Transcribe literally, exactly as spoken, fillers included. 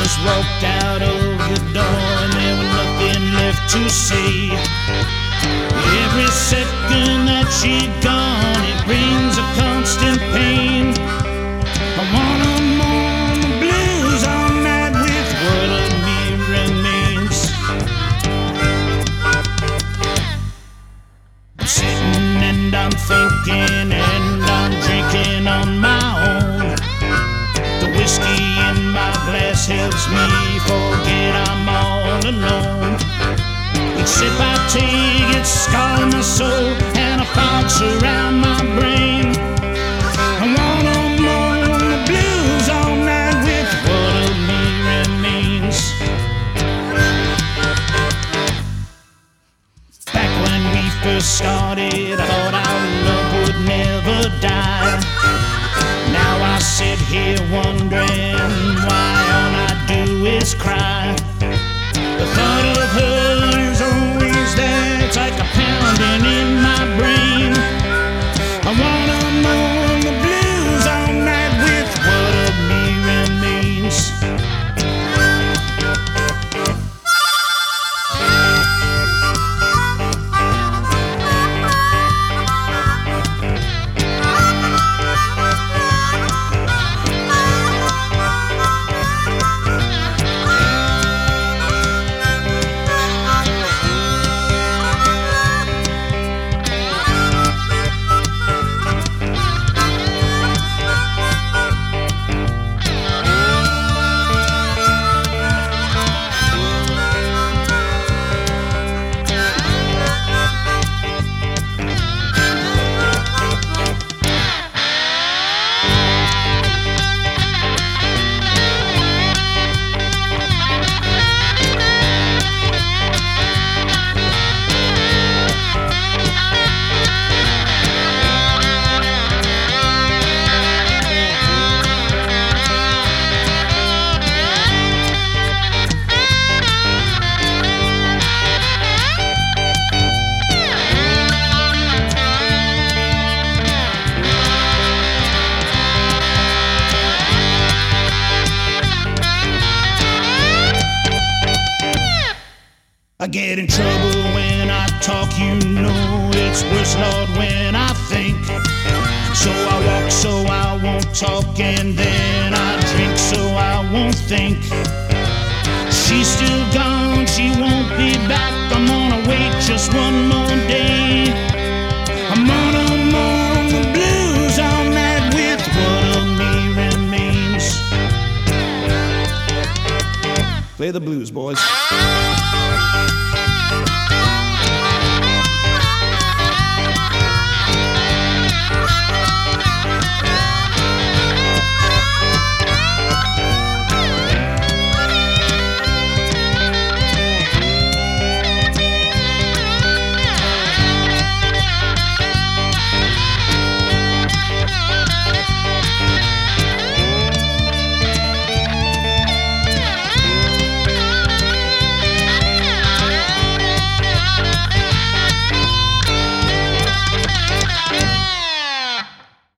just walked out of the door and there was nothing left to say. Every second that she'd gone, it brings a constant pain. I wanna mourn the blues all night with what of me remains. I'm sitting and I'm thinking and I'm drinking on my own. The whiskey in my glass helps me forget I'm all alone. Each sip I take, it scars my soul and a fog surround my brain. I wanna mourn the blues all night with what of me remains. Back when we first started, I thought our love would never die. Now I sit here wondering why all I do is cry. The thought of her is always there, it's like a pounding in my brain. I wanna mourn the blues all night with what of me remains. I get in trouble when I talk, you know it's worse, Lord, when I think. So I walk so I won't talk, and then I drink so I won't think. She's still gone, she won't be back. I'm gonna wait just one more day. I'm gonna mourn the blues all night with what of me remains. Play the blues, boys.